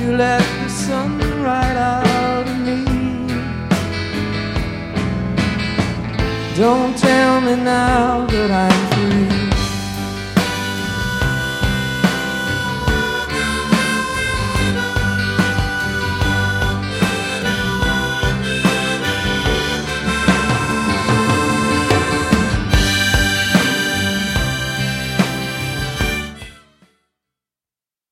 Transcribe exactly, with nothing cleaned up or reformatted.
you let the sun right out of me. Don't tell me now that I'm free.